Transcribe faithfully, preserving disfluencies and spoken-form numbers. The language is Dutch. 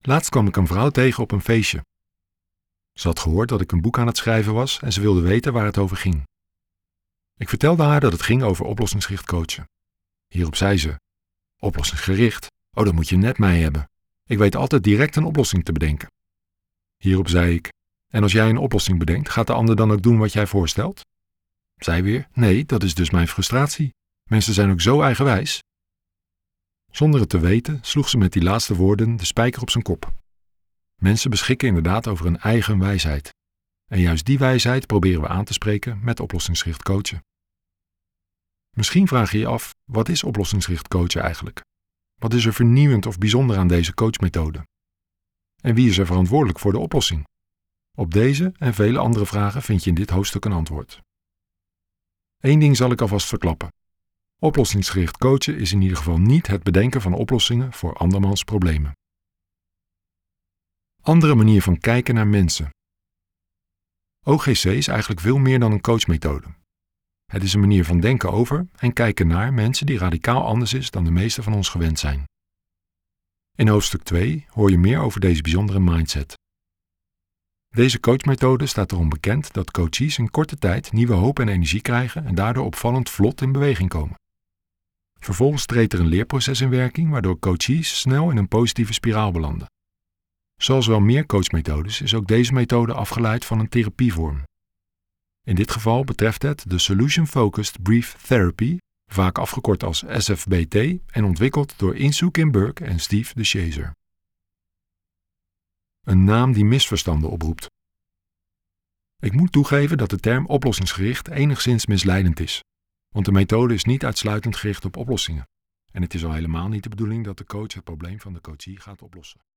Laatst kwam ik een vrouw tegen op een feestje. Ze had gehoord dat ik een boek aan het schrijven was en ze wilde weten waar het over ging. Ik vertelde haar dat het ging over oplossingsgericht coachen. Hierop zei ze: oplossingsgericht? Oh, dat moet je net mij hebben. Ik weet altijd direct een oplossing te bedenken. Hierop zei ik: en als jij een oplossing bedenkt, gaat de ander dan ook doen wat jij voorstelt? Zij weer: nee, dat is dus mijn frustratie. Mensen zijn ook zo eigenwijs. Zonder het te weten sloeg ze met die laatste woorden de spijker op zijn kop. Mensen beschikken inderdaad over een eigen wijsheid. En juist die wijsheid proberen we aan te spreken met oplossingsgericht coachen. Misschien vraag je je af, wat is oplossingsgericht coachen eigenlijk? Wat is er vernieuwend of bijzonder aan deze coachmethode? En wie is er verantwoordelijk voor de oplossing? Op deze en vele andere vragen vind je in dit hoofdstuk een antwoord. Eén ding zal ik alvast verklappen. Oplossingsgericht coachen is in ieder geval niet het bedenken van oplossingen voor andermans problemen. Andere manier van kijken naar mensen. O G C is eigenlijk veel meer dan een coachmethode. Het is een manier van denken over en kijken naar mensen die radicaal anders is dan de meeste van ons gewend zijn. In hoofdstuk twee hoor je meer over deze bijzondere mindset. Deze coachmethode staat erom bekend dat coaches in korte tijd nieuwe hoop en energie krijgen en daardoor opvallend vlot in beweging komen. Vervolgens treedt er een leerproces in werking waardoor coaches snel in een positieve spiraal belanden. Zoals wel meer coachmethodes is ook deze methode afgeleid van een therapievorm. In dit geval betreft het de Solution Focused Brief Therapy, vaak afgekort als S F B T en ontwikkeld door Insoo Kim Burke en Steve DeShazer. Een naam die misverstanden oproept. Ik moet toegeven dat de term oplossingsgericht enigszins misleidend is, want de methode is niet uitsluitend gericht op oplossingen. En het is al helemaal niet de bedoeling dat de coach het probleem van de coachee gaat oplossen.